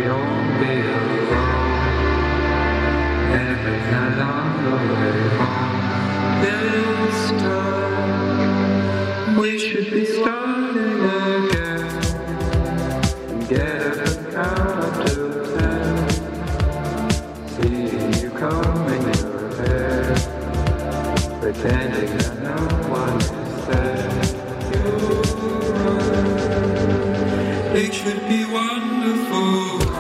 you'll be alone. Every night on the way home. This time we should be starting again. Get up and count up to 10. See you combing your hair, pretending that no one is there. It should be wonderful.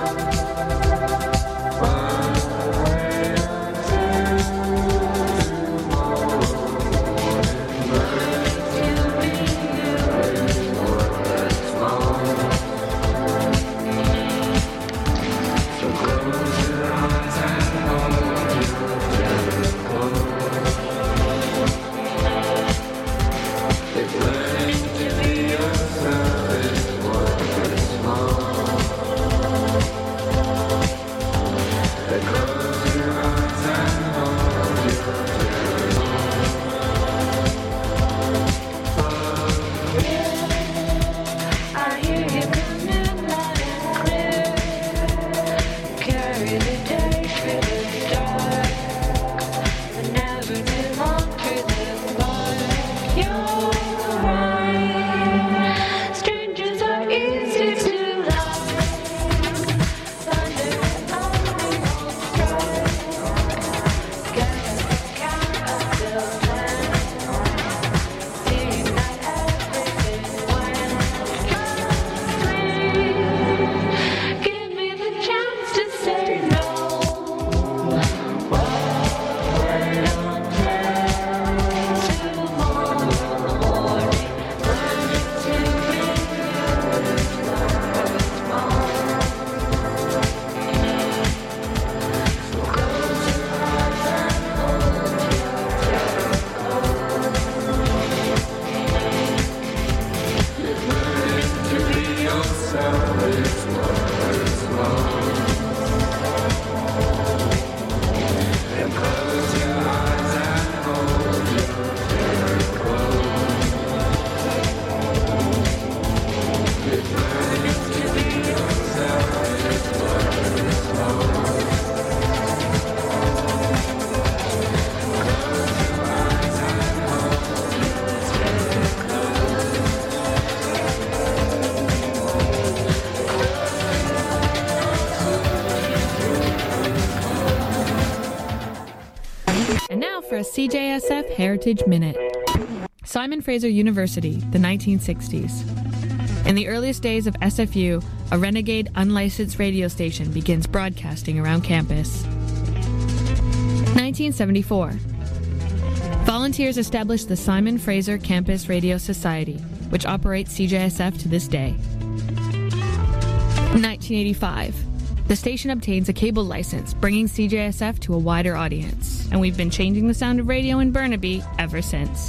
For a CJSF Heritage Minute. Simon Fraser University, the 1960s. In the earliest days of SFU, a renegade unlicensed radio station begins broadcasting around campus. 1974. Volunteers established the Simon Fraser Campus Radio Society, which operates CJSF to this day. 1985. The station obtains a cable license, bringing CJSF to a wider audience. And we've been changing the sound of radio in Burnaby ever since.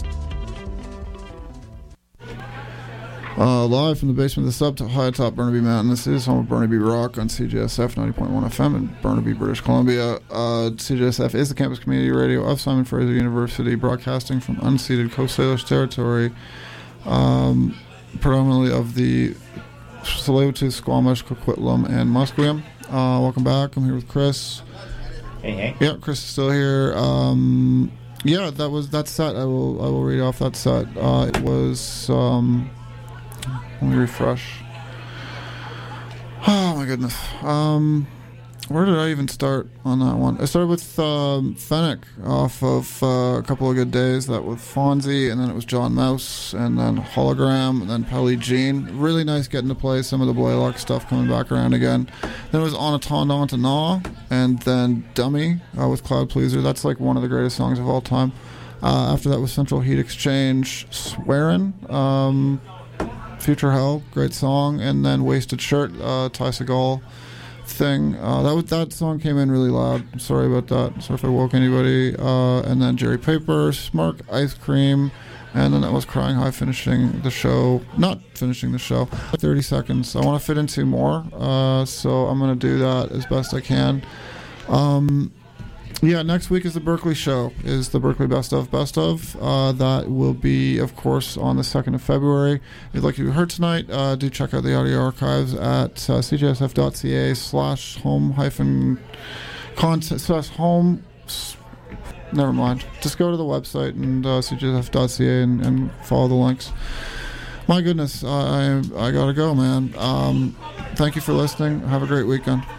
Live from the basement of the sub to high atop Burnaby Mountain, this is home of Burnaby Rock on CJSF 90.1 FM in Burnaby, British Columbia. CJSF is the campus community radio of Simon Fraser University, broadcasting from unceded Coast Salish territory, predominantly of the Tsleil-Waututh, Squamish, Coquitlam, and Musqueam. Welcome back. I'm here with Chris. Hey. Yeah, Chris is still here. Yeah, that set. I will read off that set. It was let me refresh. Oh my goodness. Where did I even start on that one? I started with Fennec off of A Couple of Good Days, that with Fonzie, and then it was John Mouse, and then Hologram, and then Pelly Jean. Really nice getting to play some of the Blaylock stuff coming back around again. Then it was On a Tondon to Gnaw, and then Dummy with Cloud Pleaser. That's like one of the greatest songs of all time. After that was Central Heat Exchange, Swearin', Future Hell, great song, and then Wasted Shirt, Ty Segall thing. That song came in really loud. I'm sorry about that. Sorry if I woke anybody. And then Jerry Paper, Smark, Ice Cream, and then that was Crying High finishing the show. Not finishing the show. 30 seconds. I want to fit into more, so I'm going to do that as best I can. Yeah, next week is the Berkeley show, is the Berkeley Best of. That will be, of course, on the 2nd of February. If you'd like to heard tonight, do check out the audio archives at cjsf.ca/home-content/home. Never mind. Just go to the website and cjsf.ca and follow the links. My goodness, I gotta go, man. Thank you for listening. Have a great weekend.